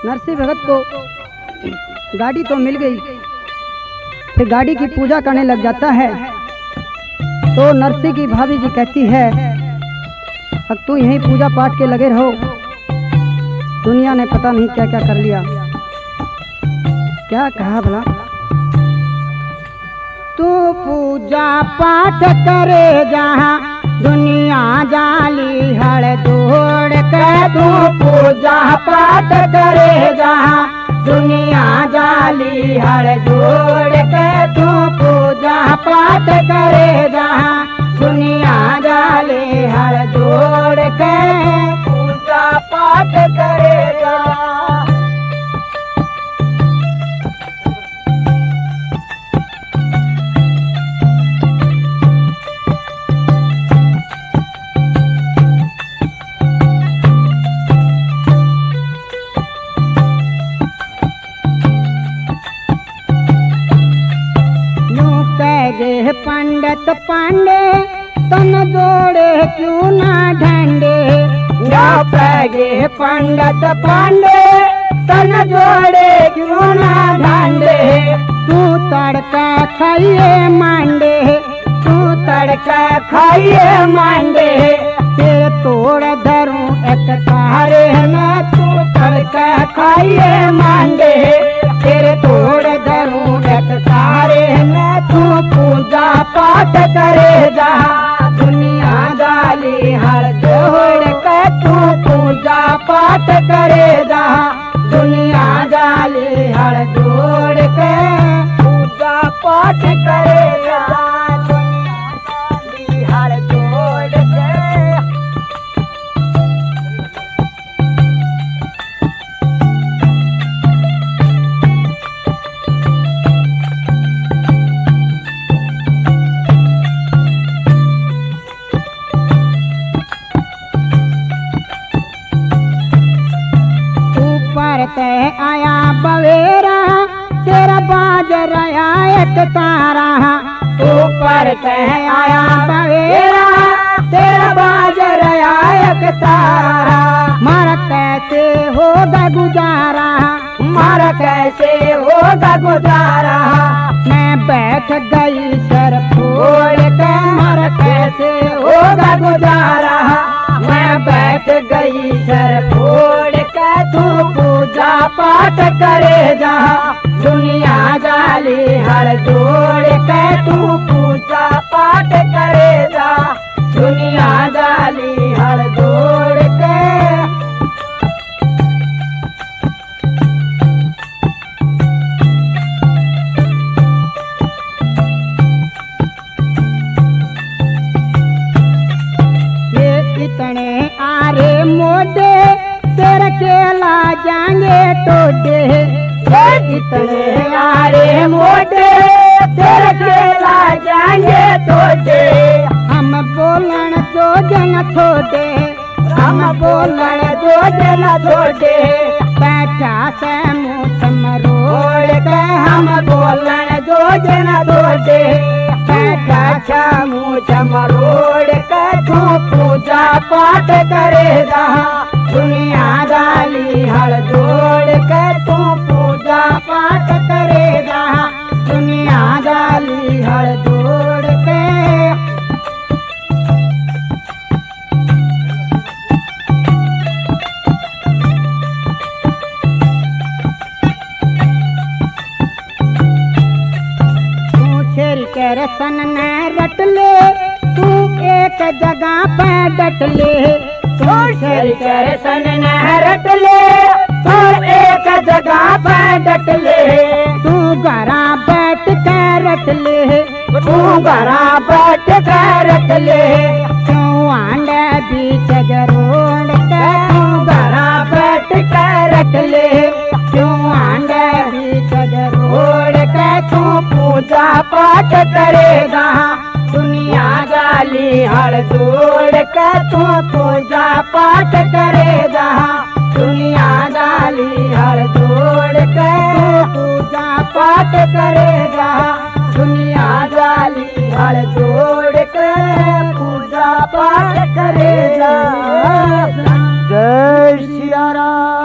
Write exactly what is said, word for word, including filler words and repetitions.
नरसिंह भगत को गाड़ी तो मिल गई, फिर गाड़ी की पूजा करने लग जाता है। तो नरसिंह की भाभी जी कहती है अब तू यहीं पूजा पाठ के लगे रहो, दुनिया ने पता नहीं क्या क्या कर लिया। क्या कहा भला? तू पूजा पाठ करे जहाँ दुनिया जाली हड़ जोड़ के, तू पूजा पाठ करे जहाँ दुनिया जाली हड़ जोड़ के, तू पूजा पाठ करे जहाँ दुनिया जाली हड़ जोड़ के, पूजा पाठ करे जहाँ। पंडित पांडे तन जोड़े क्यों ना ढंडे, पैगे पंडित पांडे तन जोड़े क्यों ना ढंडे। तू तड़का खाइए मांडे, तू तड़का खाइए मांडे, तेरे तोड़ धरूं एक तारे न। तू तड़का खाइए मांडे, तेरे तोड़ धरूं एक तारे न। तू पूजा पाठ करे जहाँ दुनिया जाली हर जोड़ के, तू पूजा पाठ करे जहाँ दुनिया जाली हर जोड़ के, पूजा पाठ करे जहाँ दुनिया जाली हर जोड़ के। ते आया बवेरा तेरा बाजर आया एक तारा, ऊपर ते आया बवेरा तेरा बाजर आया एक तारा। मारा कैसे होगा गुजारा, मारा कैसे होगा गुजारा। मैं बैठ गई सर फोड़ के, मारा कैसे होगा गुजारा। मैं बैठ गई सर फोड़ के, तू पूजा पाठ करे जहाँ दुनिया जाली हर जोड़ के, तू पूजा पाठ करे जहाँ दुनिया जाली हर जोड़ के। ये इतने आरे मोटे तेरे केला जाएंगे टोटे, इतने आरे मोटे तेरे केला जाएंगे टोटे। हम बोलन दो जन छोटे, हम बोलन दो जन छोटे, बैठा से मुँह मरोड़ के। हम बोलन दो जन छोटे, बैठा से मुँह मरोड़ के। तू पूजा पाठ करे जहाँ दुनिया जाली हर जोड़ के, तू पूजा पाठ करे जहाँ दुनिया जाली हर जोड़ के। तू छेल कर सन न रट ले, तू एक जगह पे डट ले। तू छेल कर सन न रट ले, तू एक जगह पे डट ले। तू घरा बैठ कर रट ले, तू घरा बैठ कर रट ले। तू आंडे बीच जरोड़ के, तू घरा बैठ कर रट ले। तू आंडे बीच जरोड़ के, तू पूजा पाठ करेगा दुनिया जाली हर जोड़ के। तू पूजा पाठ करेगा दुनिया जाली हर जोड़ के। पूजा पाठ करेगा दुनिया जाली हर जोड़ के। पूजा पाठ करेगा। जय सिया राम।